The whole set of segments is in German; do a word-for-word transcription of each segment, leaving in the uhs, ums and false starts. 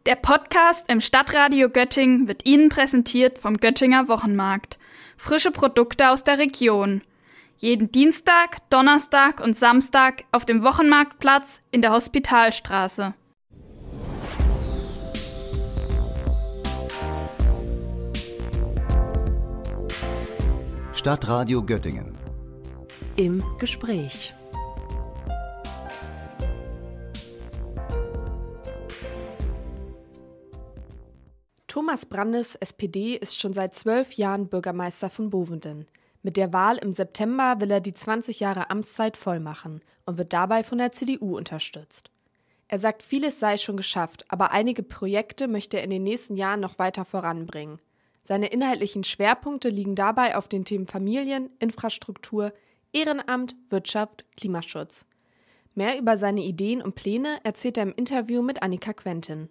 Der Podcast im Stadtradio Göttingen wird Ihnen präsentiert vom Göttinger Wochenmarkt. Frische Produkte aus der Region. Jeden Dienstag, Donnerstag und Samstag auf dem Wochenmarktplatz in der Hospitalstraße. Stadtradio Göttingen. Im Gespräch. Thomas Brandes, S P D, ist schon seit zwölf Jahren Bürgermeister von Bovenden. Mit der Wahl im September will er die zwanzig Jahre Amtszeit vollmachen und wird dabei von der C D U unterstützt. Er sagt, vieles sei schon geschafft, aber einige Projekte möchte er in den nächsten Jahren noch weiter voranbringen. Seine inhaltlichen Schwerpunkte liegen dabei auf den Themen Familien, Infrastruktur, Ehrenamt, Wirtschaft, Klimaschutz. Mehr über seine Ideen und Pläne erzählt er im Interview mit Annika Quentin.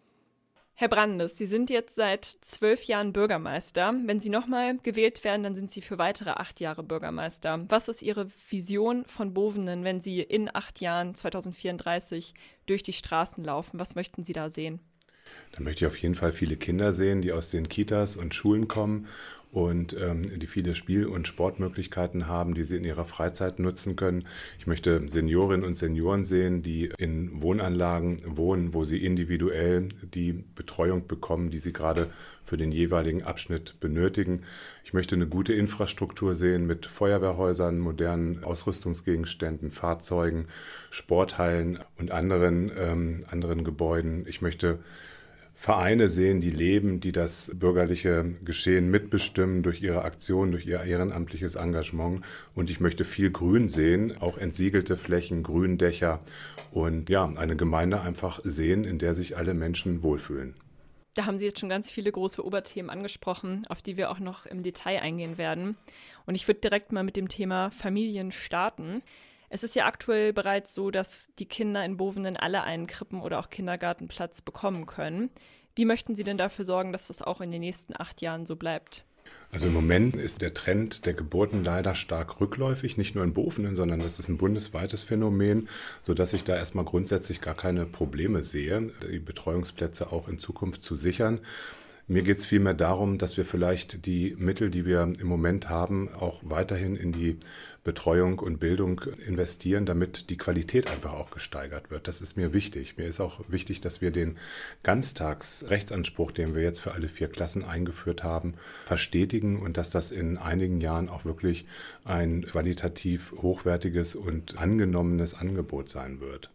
Herr Brandes, Sie sind jetzt seit zwölf Jahren Bürgermeister. Wenn Sie nochmal gewählt werden, dann sind Sie für weitere acht Jahre Bürgermeister. Was ist Ihre Vision von Bovenden, wenn Sie in acht Jahren, zwanzig vierunddreißig, durch die Straßen laufen? Was möchten Sie da sehen? Da möchte ich auf jeden Fall viele Kinder sehen, die aus den Kitas und Schulen kommen und ähm, die viele Spiel- und Sportmöglichkeiten haben, die sie in ihrer Freizeit nutzen können. Ich möchte Seniorinnen und Senioren sehen, die in Wohnanlagen wohnen, wo sie individuell die Betreuung bekommen, die sie gerade für den jeweiligen Abschnitt benötigen. Ich möchte eine gute Infrastruktur sehen mit Feuerwehrhäusern, modernen Ausrüstungsgegenständen, Fahrzeugen, Sporthallen und anderen, ähm, anderen Gebäuden. Ich möchte Vereine sehen, die leben, die das bürgerliche Geschehen mitbestimmen durch ihre Aktionen, durch ihr ehrenamtliches Engagement. Und ich möchte viel Grün sehen, auch entsiegelte Flächen, Gründächer und ja, eine Gemeinde einfach sehen, in der sich alle Menschen wohlfühlen. Da haben Sie jetzt schon ganz viele große Oberthemen angesprochen, auf die wir auch noch im Detail eingehen werden. Und ich würde direkt mal mit dem Thema Familien starten. Es ist ja aktuell bereits so, dass die Kinder in Bovenden alle einen Krippen- oder auch Kindergartenplatz bekommen können. Wie möchten Sie denn dafür sorgen, dass das auch in den nächsten acht Jahren so bleibt? Also im Moment ist der Trend der Geburten leider stark rückläufig, nicht nur in Bovenden, sondern das ist ein bundesweites Phänomen, sodass ich da erstmal grundsätzlich gar keine Probleme sehe, die Betreuungsplätze auch in Zukunft zu sichern. Mir geht es vielmehr darum, dass wir vielleicht die Mittel, die wir im Moment haben, auch weiterhin in die Betreuung und Bildung investieren, damit die Qualität einfach auch gesteigert wird. Das ist mir wichtig. Mir ist auch wichtig, dass wir den Ganztagsrechtsanspruch, den wir jetzt für alle vier Klassen eingeführt haben, verstetigen und dass das in einigen Jahren auch wirklich ein qualitativ hochwertiges und angenommenes Angebot sein wird.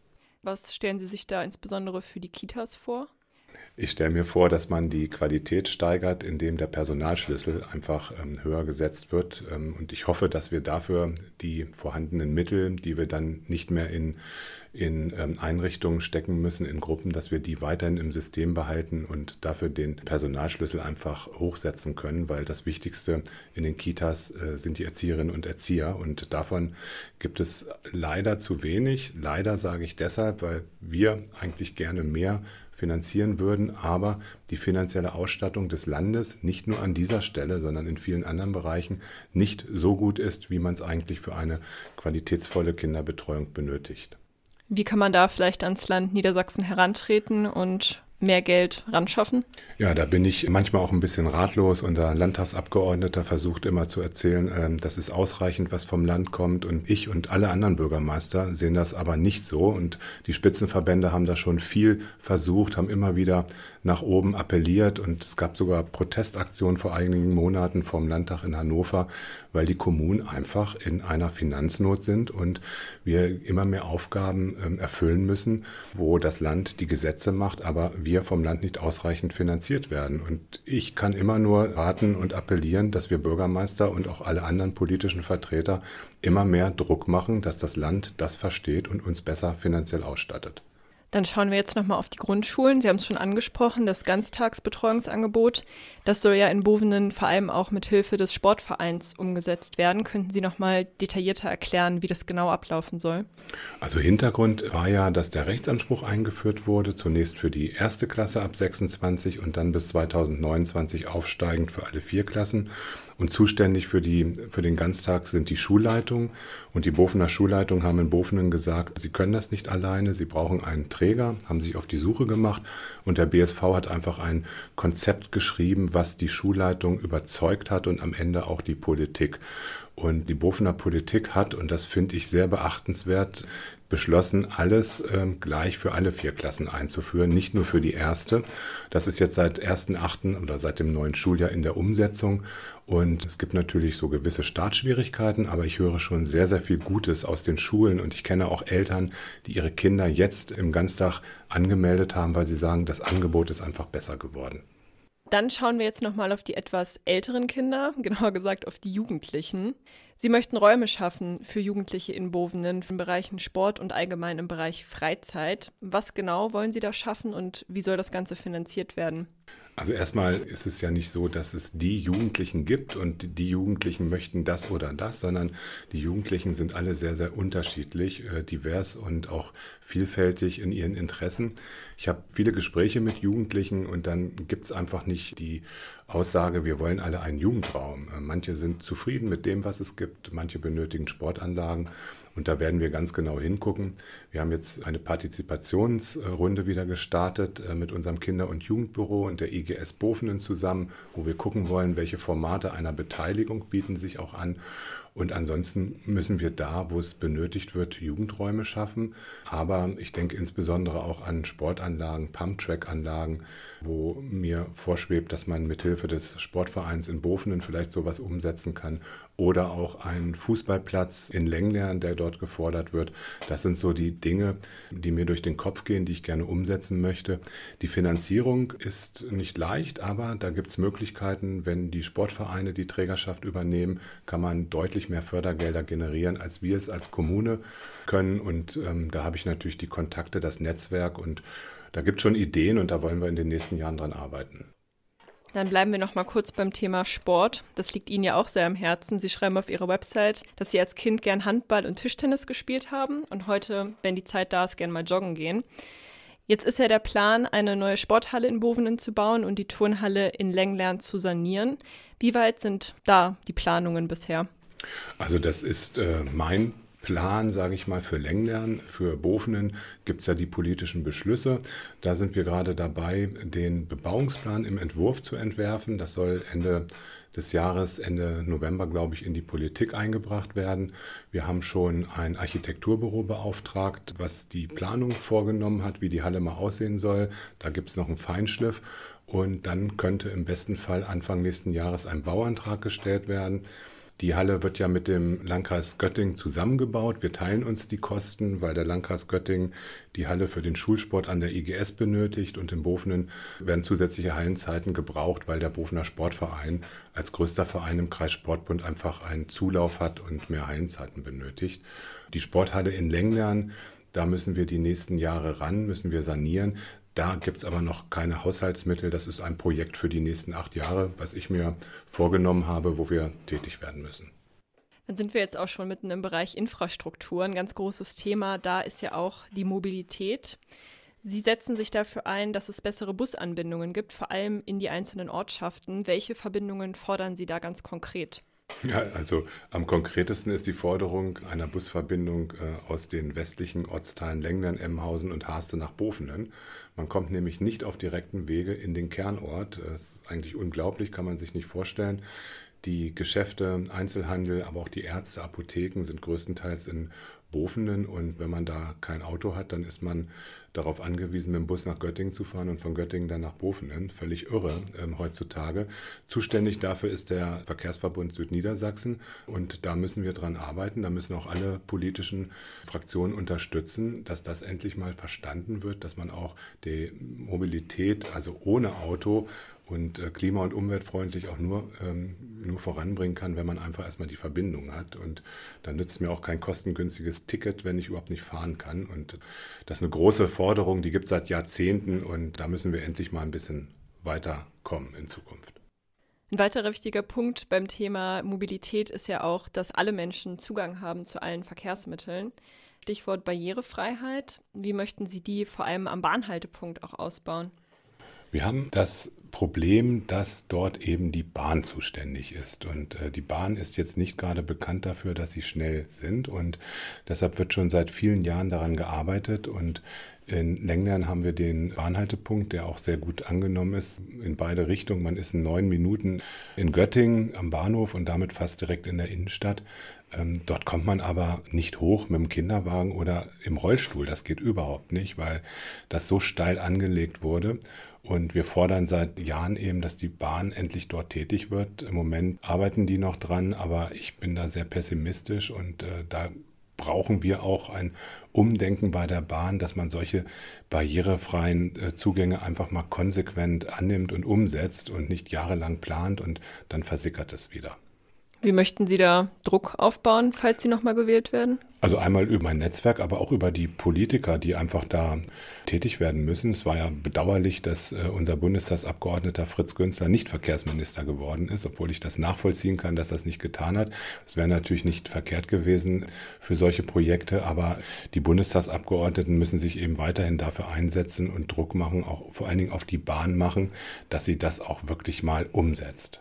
Was stellen Sie sich da insbesondere für die Kitas vor? Ich stelle mir vor, dass man die Qualität steigert, indem der Personalschlüssel einfach ähm, höher gesetzt wird. Ähm, und ich hoffe, dass wir dafür die vorhandenen Mittel, die wir dann nicht mehr in, in ähm, Einrichtungen stecken müssen, in Gruppen, dass wir die weiterhin im System behalten und dafür den Personalschlüssel einfach hochsetzen können, weil das Wichtigste in den Kitas äh, sind die Erzieherinnen und Erzieher. Und davon gibt es leider zu wenig. Leider sage ich deshalb, weil wir eigentlich gerne mehr finanzieren würden, aber die finanzielle Ausstattung des Landes nicht nur an dieser Stelle, sondern in vielen anderen Bereichen nicht so gut ist, wie man es eigentlich für eine qualitätsvolle Kinderbetreuung benötigt. Wie kann man da vielleicht ans Land Niedersachsen herantreten und mehr Geld ranschaffen? Ja, da bin ich manchmal auch ein bisschen ratlos. Unser Landtagsabgeordneter versucht immer zu erzählen, das ist ausreichend, was vom Land kommt. Und ich und alle anderen Bürgermeister sehen das aber nicht so. Und die Spitzenverbände haben da schon viel versucht, haben immer wieder nach oben appelliert. Und es gab sogar Protestaktionen vor einigen Monaten vom Landtag in Hannover, weil die Kommunen einfach in einer Finanznot sind und wir immer mehr Aufgaben erfüllen müssen, wo das Land die Gesetze macht, aber wir vom Land nicht ausreichend finanziert werden. Und ich kann immer nur raten und appellieren, dass wir Bürgermeister und auch alle anderen politischen Vertreter immer mehr Druck machen, dass das Land das versteht und uns besser finanziell ausstattet. Dann schauen wir jetzt nochmal auf die Grundschulen. Sie haben es schon angesprochen, das Ganztagsbetreuungsangebot. Das soll ja in Bovenden vor allem auch mit Hilfe des Sportvereins umgesetzt werden. Könnten Sie nochmal detaillierter erklären, wie das genau ablaufen soll? Also Hintergrund war ja, dass der Rechtsanspruch eingeführt wurde, zunächst für die erste Klasse ab sechsundzwanzig und dann bis zweitausendneunundzwanzig aufsteigend für alle vier Klassen. Und zuständig für, die, für den Ganztag sind die Schulleitungen. Und die Bofener Schulleitungen haben in Bofenen gesagt, sie können das nicht alleine, sie brauchen einen Träger, haben sich auf die Suche gemacht. Und der B S V hat einfach ein Konzept geschrieben, was die Schulleitung überzeugt hat und am Ende auch die Politik. Und die Bofener Politik hat, und das finde ich sehr beachtenswert, beschlossen, alles ähm, gleich für alle vier Klassen einzuführen, nicht nur für die erste. Das ist jetzt seit ersten achten oder seit dem neuen Schuljahr in der Umsetzung. Und es gibt natürlich so gewisse Startschwierigkeiten, aber ich höre schon sehr, sehr viel Gutes aus den Schulen. Und ich kenne auch Eltern, die ihre Kinder jetzt im Ganztag angemeldet haben, weil sie sagen, das Angebot ist einfach besser geworden. Dann schauen wir jetzt nochmal auf die etwas älteren Kinder, genauer gesagt auf die Jugendlichen. Sie möchten Räume schaffen für Jugendliche in Bovenen in Bereichen Sport und allgemein im Bereich Freizeit. Was genau wollen Sie da schaffen und wie soll das Ganze finanziert werden? Also erstmal ist es ja nicht so, dass es die Jugendlichen gibt und die Jugendlichen möchten das oder das, sondern die Jugendlichen sind alle sehr, sehr unterschiedlich, äh, divers und auch vielfältig in ihren Interessen. Ich habe viele Gespräche mit Jugendlichen und dann gibt es einfach nicht die Aussage, wir wollen alle einen Jugendraum. Äh, manche sind zufrieden mit dem, was es gibt, manche benötigen Sportanlagen. Und da werden wir ganz genau hingucken. Wir haben jetzt eine Partizipationsrunde wieder gestartet mit unserem Kinder- und Jugendbüro und der I G S Bofenen zusammen, wo wir gucken wollen, welche Formate einer Beteiligung bieten sich auch an. Und ansonsten müssen wir da, wo es benötigt wird, Jugendräume schaffen. Aber ich denke insbesondere auch an Sportanlagen, Pumptrack-Anlagen, wo mir vorschwebt, dass man mithilfe des Sportvereins in Bofenen vielleicht sowas umsetzen kann. Oder auch ein Fußballplatz in Lenglern, der dort gefordert wird. Das sind so die Dinge, die mir durch den Kopf gehen, die ich gerne umsetzen möchte. Die Finanzierung ist nicht leicht, aber da gibt es Möglichkeiten. Wenn die Sportvereine die Trägerschaft übernehmen, kann man deutlich mehr Fördergelder generieren, als wir es als Kommune können. Und ähm, da habe ich natürlich die Kontakte, das Netzwerk und da gibt es schon Ideen und da wollen wir in den nächsten Jahren dran arbeiten. Dann bleiben wir noch mal kurz beim Thema Sport. Das liegt Ihnen ja auch sehr am Herzen. Sie schreiben auf Ihrer Website, dass Sie als Kind gern Handball und Tischtennis gespielt haben und heute, wenn die Zeit da ist, gern mal joggen gehen. Jetzt ist ja der Plan, eine neue Sporthalle in Bovenen zu bauen und die Turnhalle in Lenglern zu sanieren. Wie weit sind da die Planungen bisher? Also das ist äh, mein Plan, sage ich mal, für Lenglern. Für Bofenen gibt es ja die politischen Beschlüsse. Da sind wir gerade dabei, den Bebauungsplan im Entwurf zu entwerfen. Das soll Ende des Jahres, Ende November, glaube ich, in die Politik eingebracht werden. Wir haben schon ein Architekturbüro beauftragt, was die Planung vorgenommen hat, wie die Halle mal aussehen soll. Da gibt es noch einen Feinschliff. Und dann könnte im besten Fall Anfang nächsten Jahres ein Bauantrag gestellt werden. Die Halle wird ja mit dem Landkreis Göttingen zusammengebaut. Wir teilen uns die Kosten, weil der Landkreis Göttingen die Halle für den Schulsport an der I G S benötigt und in Bofenen werden zusätzliche Hallenzeiten gebraucht, weil der Bofener Sportverein als größter Verein im Kreis Sportbund einfach einen Zulauf hat und mehr Hallenzeiten benötigt. Die Sporthalle in Lenglern, da müssen wir die nächsten Jahre ran, müssen wir sanieren. Da gibt es aber noch keine Haushaltsmittel. Das ist ein Projekt für die nächsten acht Jahre, was ich mir vorgenommen habe, wo wir tätig werden müssen. Dann sind wir jetzt auch schon mitten im Bereich Infrastruktur. Ein ganz großes Thema da ist ja auch die Mobilität. Sie setzen sich dafür ein, dass es bessere Busanbindungen gibt, vor allem in die einzelnen Ortschaften. Welche Verbindungen fordern Sie da ganz konkret? Ja, also am konkretesten ist die Forderung einer Busverbindung äh, aus den westlichen Ortsteilen Lenglern, Emmenhausen und Haste nach Bofenen. Man kommt nämlich nicht auf direkten Wege in den Kernort. Das ist eigentlich unglaublich, kann man sich nicht vorstellen. Die Geschäfte, Einzelhandel, aber auch die Ärzte, Apotheken sind größtenteils in Bofenen und wenn man da kein Auto hat, dann ist man darauf angewiesen, mit dem Bus nach Göttingen zu fahren und von Göttingen dann nach Bofenen. Völlig irre ähm, heutzutage. Zuständig dafür ist der Verkehrsverbund Südniedersachsen und da müssen wir dran arbeiten. Da müssen auch alle politischen Fraktionen unterstützen, dass das endlich mal verstanden wird, dass man auch die Mobilität, also ohne Auto und äh, klima- und umweltfreundlich auch nur, ähm, nur voranbringen kann, wenn man einfach erstmal die Verbindung hat. Und dann nützt mir auch kein kostengünstiges Ticket, wenn ich überhaupt nicht fahren kann. Und das ist eine große Forderung, die gibt es seit Jahrzehnten und da müssen wir endlich mal ein bisschen weiterkommen in Zukunft. Ein weiterer wichtiger Punkt beim Thema Mobilität ist ja auch, dass alle Menschen Zugang haben zu allen Verkehrsmitteln. Stichwort Barrierefreiheit. Wie möchten Sie die vor allem am Bahnhaltepunkt auch ausbauen? Wir haben das Problem, dass dort eben die Bahn zuständig ist. Und äh, die Bahn ist jetzt nicht gerade bekannt dafür, dass sie schnell sind. Und deshalb wird schon seit vielen Jahren daran gearbeitet. Und in Lenglern haben wir den Bahnhaltepunkt, der auch sehr gut angenommen ist, in beide Richtungen. Man ist in neun Minuten in Göttingen am Bahnhof und damit fast direkt in der Innenstadt. Ähm, dort kommt man aber nicht hoch mit dem Kinderwagen oder im Rollstuhl. Das geht überhaupt nicht, weil das so steil angelegt wurde. Und wir fordern seit Jahren eben, dass die Bahn endlich dort tätig wird. Im Moment arbeiten die noch dran, aber ich bin da sehr pessimistisch und äh, da brauchen wir auch ein Umdenken bei der Bahn, dass man solche barrierefreien äh, Zugänge einfach mal konsequent annimmt und umsetzt und nicht jahrelang plant und dann versickert es wieder. Wie möchten Sie da Druck aufbauen, falls Sie nochmal gewählt werden? Also einmal über mein Netzwerk, aber auch über die Politiker, die einfach da tätig werden müssen. Es war ja bedauerlich, dass äh, unser Bundestagsabgeordneter Fritz Günzler nicht Verkehrsminister geworden ist, obwohl ich das nachvollziehen kann, dass er es nicht getan hat. Es wäre natürlich nicht verkehrt gewesen für solche Projekte, aber die Bundestagsabgeordneten müssen sich eben weiterhin dafür einsetzen und Druck machen, auch vor allen Dingen auf die Bahn machen, dass sie das auch wirklich mal umsetzt.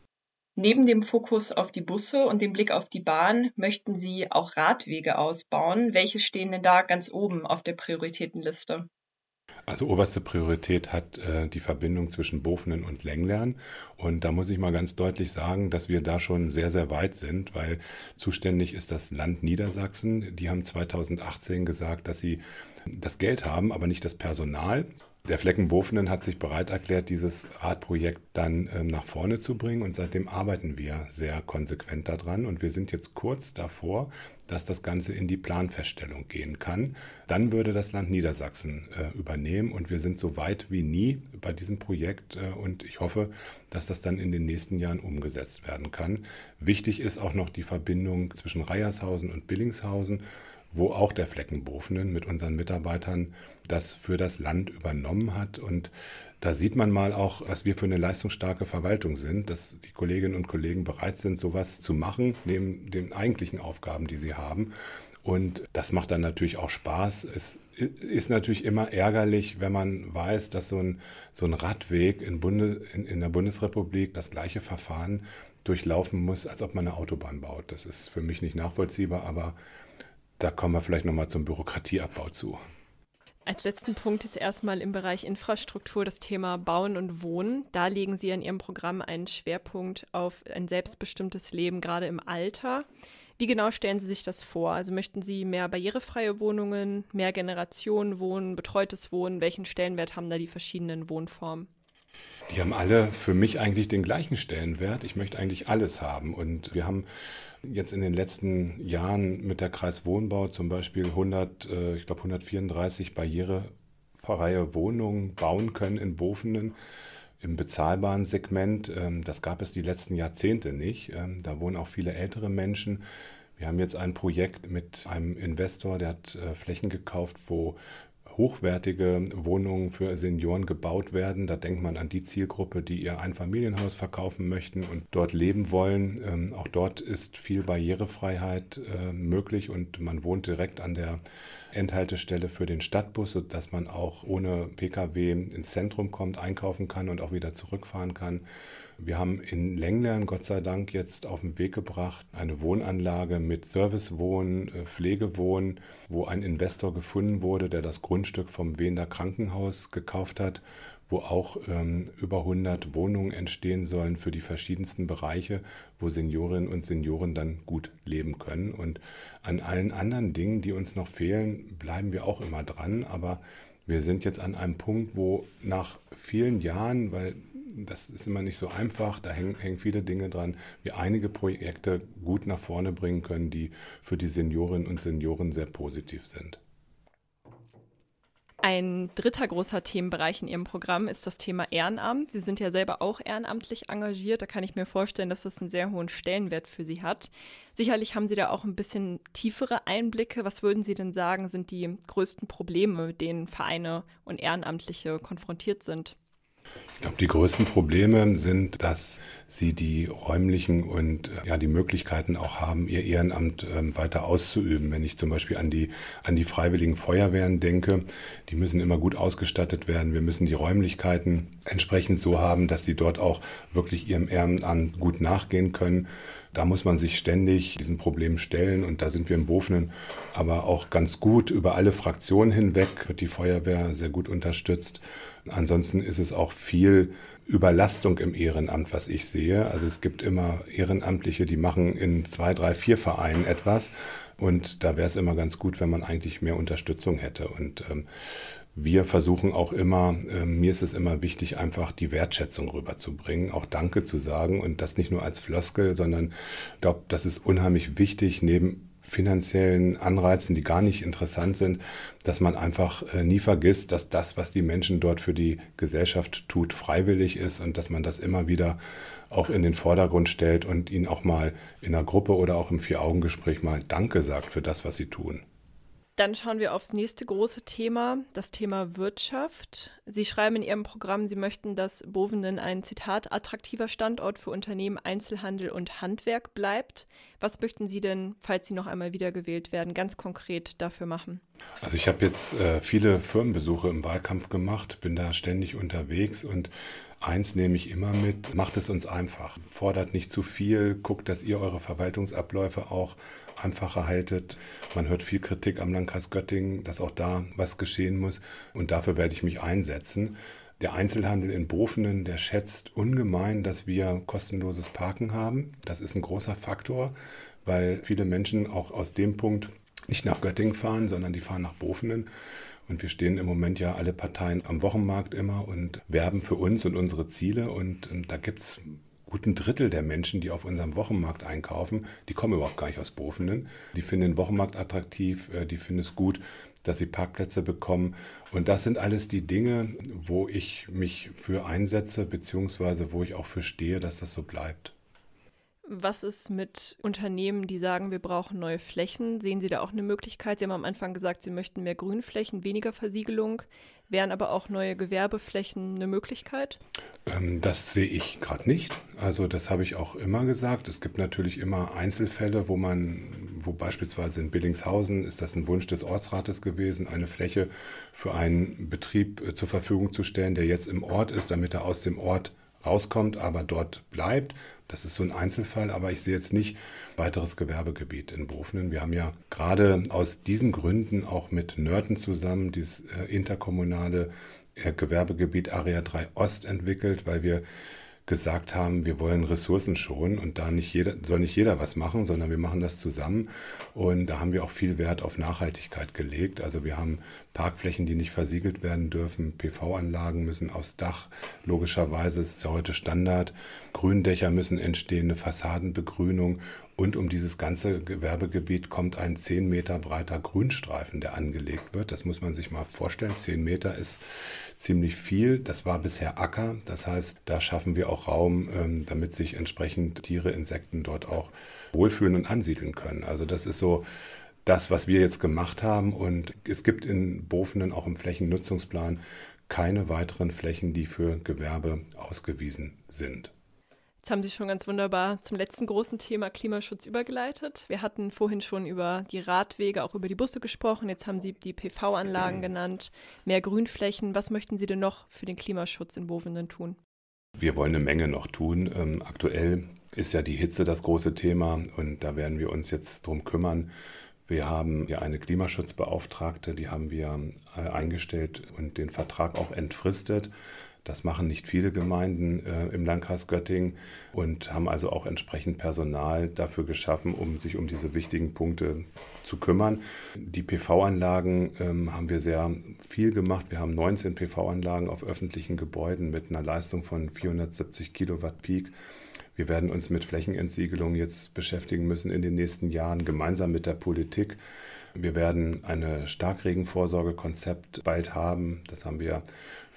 Neben dem Fokus auf die Busse und dem Blick auf die Bahn möchten Sie auch Radwege ausbauen. Welche stehen denn da ganz oben auf der Prioritätenliste? Also oberste Priorität hat äh, die Verbindung zwischen Bovenen und Lenglern. Und da muss ich mal ganz deutlich sagen, dass wir da schon sehr, sehr weit sind, weil zuständig ist das Land Niedersachsen. Die haben zweitausendachtzehn gesagt, dass sie das Geld haben, aber nicht das Personal. Der Flecken Bovenen hat sich bereit erklärt, dieses Radprojekt dann ähm, nach vorne zu bringen und seitdem arbeiten wir sehr konsequent daran und wir sind jetzt kurz davor, dass das Ganze in die Planfeststellung gehen kann. Dann würde das Land Niedersachsen äh, übernehmen und wir sind so weit wie nie bei diesem Projekt äh, und ich hoffe, dass das dann in den nächsten Jahren umgesetzt werden kann. Wichtig ist auch noch die Verbindung zwischen Reiershausen und Billingshausen, wo auch der Flecken Bovenen mit unseren Mitarbeitern das für das Land übernommen hat. Und da sieht man mal auch, was wir für eine leistungsstarke Verwaltung sind, dass die Kolleginnen und Kollegen bereit sind, sowas zu machen, neben den eigentlichen Aufgaben, die sie haben. Und das macht dann natürlich auch Spaß. Es ist natürlich immer ärgerlich, wenn man weiß, dass so ein, so ein Radweg in, Bunde, in, in der Bundesrepublik das gleiche Verfahren durchlaufen muss, als ob man eine Autobahn baut. Das ist für mich nicht nachvollziehbar, aber da kommen wir vielleicht nochmal zum Bürokratieabbau zu. Als letzten Punkt jetzt erstmal im Bereich Infrastruktur das Thema Bauen und Wohnen. Da legen Sie in Ihrem Programm einen Schwerpunkt auf ein selbstbestimmtes Leben, gerade im Alter. Wie genau stellen Sie sich das vor? Also möchten Sie mehr barrierefreie Wohnungen, mehr Generationenwohnen, betreutes Wohnen? Welchen Stellenwert haben da die verschiedenen Wohnformen? Die haben alle für mich eigentlich den gleichen Stellenwert. Ich möchte eigentlich alles haben und wir haben jetzt in den letzten Jahren mit der Kreiswohnbau zum Beispiel hundert, äh, ich glaube hundertvierunddreißig barrierefreie Wohnungen bauen können in Bovenen im bezahlbaren Segment. Ähm, das gab es die letzten Jahrzehnte nicht. Ähm, da wohnen auch viele ältere Menschen. Wir haben jetzt ein Projekt mit einem Investor, der hat äh, Flächen gekauft, wo hochwertige Wohnungen für Senioren gebaut werden. Da denkt man an die Zielgruppe, die ihr Einfamilienhaus verkaufen möchten und dort leben wollen. Ähm, auch dort ist viel Barrierefreiheit äh, möglich und man wohnt direkt an der Endhaltestelle für den Stadtbus, sodass man auch ohne Pkw ins Zentrum kommt, einkaufen kann und auch wieder zurückfahren kann. Wir haben in Lenglern Gott sei Dank jetzt auf den Weg gebracht eine Wohnanlage mit Servicewohnen, Pflegewohnen, wo ein Investor gefunden wurde, der das Grundstück vom Wehner Krankenhaus gekauft hat, wo auch ähm, über hundert Wohnungen entstehen sollen für die verschiedensten Bereiche, wo Seniorinnen und Senioren dann gut leben können. Und an allen anderen Dingen, die uns noch fehlen, bleiben wir auch immer dran. Aber wir sind jetzt an einem Punkt, wo nach vielen Jahren, weil das ist immer nicht so einfach, da hängen, hängen viele Dinge dran, wir einige Projekte gut nach vorne bringen können, die für die Seniorinnen und Senioren sehr positiv sind. Ein dritter großer Themenbereich in Ihrem Programm ist das Thema Ehrenamt. Sie sind ja selber auch ehrenamtlich engagiert. Da kann ich mir vorstellen, dass das einen sehr hohen Stellenwert für Sie hat. Sicherlich haben Sie da auch ein bisschen tiefere Einblicke. Was würden Sie denn sagen, sind die größten Probleme, mit denen Vereine und Ehrenamtliche konfrontiert sind? Ich glaube, die größten Probleme sind, dass sie die räumlichen und ja, die Möglichkeiten auch haben, ihr Ehrenamt ähm, weiter auszuüben. Wenn ich zum Beispiel an die, an die freiwilligen Feuerwehren denke, die müssen immer gut ausgestattet werden. Wir müssen die Räumlichkeiten entsprechend so haben, dass sie dort auch wirklich ihrem Ehrenamt gut nachgehen können. Da muss man sich ständig diesem Problem stellen und da sind wir im Bofenen aber auch ganz gut über alle Fraktionen hinweg, wird die Feuerwehr sehr gut unterstützt. Ansonsten ist es auch viel Überlastung im Ehrenamt, was ich sehe. Also es gibt immer Ehrenamtliche, die machen in zwei, drei, vier Vereinen etwas und da wäre es immer ganz gut, wenn man eigentlich mehr Unterstützung hätte. Und ähm, wir versuchen auch immer, äh, mir ist es immer wichtig, einfach die Wertschätzung rüberzubringen, auch Danke zu sagen und das nicht nur als Floskel, sondern ich glaube, das ist unheimlich wichtig, neben finanziellen Anreizen, die gar nicht interessant sind, dass man einfach äh, nie vergisst, dass das, was die Menschen dort für die Gesellschaft tut, freiwillig ist und dass man das immer wieder auch in den Vordergrund stellt und ihnen auch mal in einer Gruppe oder auch im Vier-Augen-Gespräch mal Danke sagt für das, was sie tun. Dann schauen wir aufs nächste große Thema, das Thema Wirtschaft. Sie schreiben in Ihrem Programm, Sie möchten, dass Bovenen ein, Zitat, attraktiver Standort für Unternehmen, Einzelhandel und Handwerk bleibt. Was möchten Sie denn, falls Sie noch einmal wiedergewählt werden, ganz konkret dafür machen? Also ich habe jetzt äh, viele Firmenbesuche im Wahlkampf gemacht, bin da ständig unterwegs und eins nehme ich immer mit, macht es uns einfach. Fordert nicht zu viel, guckt, dass ihr eure Verwaltungsabläufe auch einfacher haltet. Man hört viel Kritik am Landkreis Göttingen, dass auch da was geschehen muss und dafür werde ich mich einsetzen. Der Einzelhandel in Bofenen, der schätzt ungemein, dass wir kostenloses Parken haben. Das ist ein großer Faktor, weil viele Menschen auch aus dem Punkt nicht nach Göttingen fahren, sondern die fahren nach Bofenen. Und wir stehen im Moment ja alle Parteien am Wochenmarkt immer und werben für uns und unsere Ziele. Und, und da gibt es gut ein Drittel der Menschen, die auf unserem Wochenmarkt einkaufen, die kommen überhaupt gar nicht aus Bofenen. Die finden den Wochenmarkt attraktiv, die finden es gut, dass sie Parkplätze bekommen. Und das sind alles die Dinge, wo ich mich für einsetze, beziehungsweise wo ich auch für stehe, dass das so bleibt. Was ist mit Unternehmen, die sagen, wir brauchen neue Flächen? Sehen Sie da auch eine Möglichkeit? Sie haben am Anfang gesagt, Sie möchten mehr Grünflächen, weniger Versiegelung. Wären aber auch neue Gewerbeflächen eine Möglichkeit? Ähm, das sehe ich gerade nicht. Also das habe ich auch immer gesagt. Es gibt natürlich immer Einzelfälle, wo man, wo beispielsweise in Billingshausen ist das ein Wunsch des Ortsrates gewesen, eine Fläche für einen Betrieb äh, zur Verfügung zu stellen, der jetzt im Ort ist, damit er aus dem Ort rauskommt, aber dort bleibt. Das ist so ein Einzelfall, aber ich sehe jetzt nicht weiteres Gewerbegebiet in Bofenen. Wir haben ja gerade aus diesen Gründen auch mit Nörten zusammen dieses äh, interkommunale äh, Gewerbegebiet Area drei Ost entwickelt, weil wir gesagt haben, wir wollen Ressourcen schonen und da nicht jeder, soll nicht jeder was machen, sondern wir machen das zusammen und da haben wir auch viel Wert auf Nachhaltigkeit gelegt. Also wir haben Parkflächen, die nicht versiegelt werden dürfen, P V-Anlagen müssen aufs Dach, logischerweise ist es ja heute Standard, Gründächer müssen entstehen, eine Fassadenbegrünung und um dieses ganze Gewerbegebiet kommt ein zehn Meter breiter Grünstreifen, der angelegt wird. Das muss man sich mal vorstellen, zehn Meter ist ziemlich viel. Das war bisher Acker, das heißt, da schaffen wir auch Raum, damit sich entsprechend Tiere, Insekten dort auch wohlfühlen und ansiedeln können. Also das ist so das, was wir jetzt gemacht haben und es gibt in Bofenen auch im Flächennutzungsplan keine weiteren Flächen, die für Gewerbe ausgewiesen sind. Jetzt haben Sie schon ganz wunderbar zum letzten großen Thema Klimaschutz übergeleitet. Wir hatten vorhin schon über die Radwege, auch über die Busse gesprochen. Jetzt haben Sie die P V-Anlagen genannt, mehr Grünflächen. Was möchten Sie denn noch für den Klimaschutz in Bofenen tun? Wir wollen eine Menge noch tun. Ähm, aktuell ist ja die Hitze das große Thema und da werden wir uns jetzt drum kümmern. Wir haben ja eine Klimaschutzbeauftragte, die haben wir äh, eingestellt und den Vertrag auch entfristet. Das machen nicht viele Gemeinden äh, im Landkreis Göttingen und haben also auch entsprechend Personal dafür geschaffen, um sich um diese wichtigen Punkte zu kümmern. Die P V-Anlagen ähm, haben wir sehr viel gemacht. Wir haben neunzehn P V-Anlagen auf öffentlichen Gebäuden mit einer Leistung von vierhundertsiebzig Kilowatt Peak. Wir werden uns mit Flächenentsiegelung jetzt beschäftigen müssen in den nächsten Jahren, gemeinsam mit der Politik. Wir werden ein Starkregenvorsorgekonzept bald haben. Das haben wir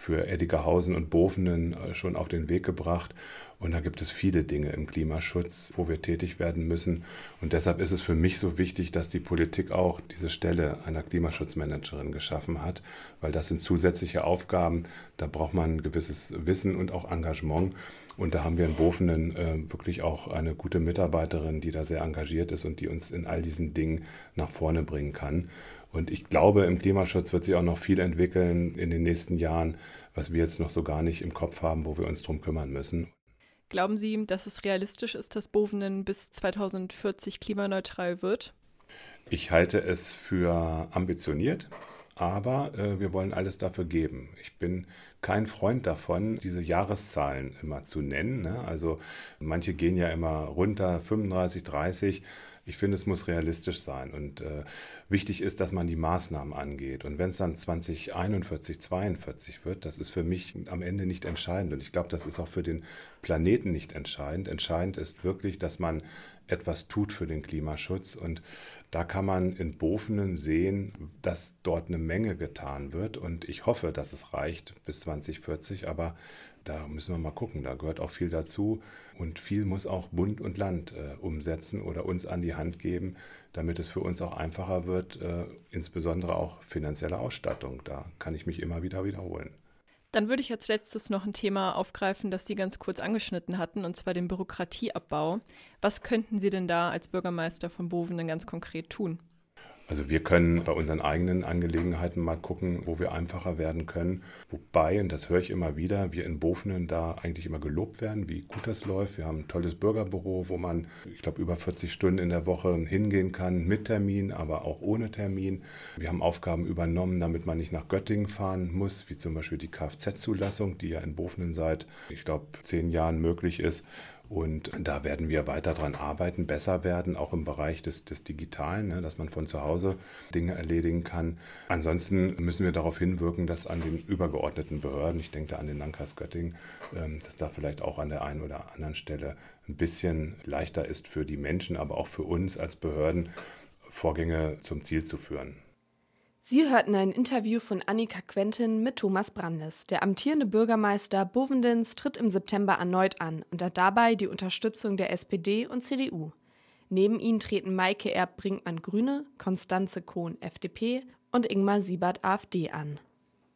für Eddigerhausen und Bovenen schon auf den Weg gebracht. Und da gibt es viele Dinge im Klimaschutz, wo wir tätig werden müssen. Und deshalb ist es für mich so wichtig, dass die Politik auch diese Stelle einer Klimaschutzmanagerin geschaffen hat, weil das sind zusätzliche Aufgaben. Da braucht man ein gewisses Wissen und auch Engagement. Und da haben wir in Bovenen äh, wirklich auch eine gute Mitarbeiterin, die da sehr engagiert ist und die uns in all diesen Dingen nach vorne bringen kann. Und ich glaube, im Klimaschutz wird sich auch noch viel entwickeln in den nächsten Jahren, was wir jetzt noch so gar nicht im Kopf haben, wo wir uns drum kümmern müssen. Glauben Sie, dass es realistisch ist, dass Bovenen bis zweitausendvierzig klimaneutral wird? Ich halte es für ambitioniert, aber äh, wir wollen alles dafür geben. Ich bin kein Freund davon, diese Jahreszahlen immer zu nennen, ne? Also manche gehen ja immer runter, fünfunddreißig, dreißig. Ich finde, es muss realistisch sein und äh, wichtig ist, dass man die Maßnahmen angeht. Und wenn es dann zwanzig einundvierzig, zweiundvierzig wird, das ist für mich am Ende nicht entscheidend. Und ich glaube, das ist auch für den Planeten nicht entscheidend. Entscheidend ist wirklich, dass man etwas tut für den Klimaschutz. Und da kann man in Bovenen sehen, dass dort eine Menge getan wird. Und ich hoffe, dass es reicht bis zwanzig vierzig. Aber da müssen wir mal gucken, da gehört auch viel dazu und viel muss auch Bund und Land äh, umsetzen oder uns an die Hand geben, damit es für uns auch einfacher wird, äh, insbesondere auch finanzielle Ausstattung. Da kann ich mich immer wieder wiederholen. Dann würde ich als letztes noch ein Thema aufgreifen, das Sie ganz kurz angeschnitten hatten, und zwar den Bürokratieabbau. Was könnten Sie denn da als Bürgermeister von Bovenen ganz konkret tun? Also wir können bei unseren eigenen Angelegenheiten mal gucken, wo wir einfacher werden können. Wobei, und das höre ich immer wieder, wir in Bovenen da eigentlich immer gelobt werden, wie gut das läuft. Wir haben ein tolles Bürgerbüro, wo man, ich glaube, über vierzig Stunden in der Woche hingehen kann, mit Termin, aber auch ohne Termin. Wir haben Aufgaben übernommen, damit man nicht nach Göttingen fahren muss, wie zum Beispiel die Kfz-Zulassung, die ja in Bovenen seit, ich glaube, zehn Jahren möglich ist. Und da werden wir weiter dran arbeiten, besser werden, auch im Bereich des, des Digitalen, ne, dass man von zu Hause Dinge erledigen kann. Ansonsten müssen wir darauf hinwirken, dass an den übergeordneten Behörden, ich denke da an den Landkreis Göttingen, ähm, dass da vielleicht auch an der einen oder anderen Stelle ein bisschen leichter ist für die Menschen, aber auch für uns als Behörden, Vorgänge zum Ziel zu führen. Sie hörten ein Interview von Annika Quentin mit Thomas Brandis. Der amtierende Bürgermeister Bovendens tritt im September erneut an und hat dabei die Unterstützung der S P D und C D U. Neben ihnen treten Maike Erb-Brinkmann Grüne, Constanze Kohn F D P und Ingmar Siebert AfD an.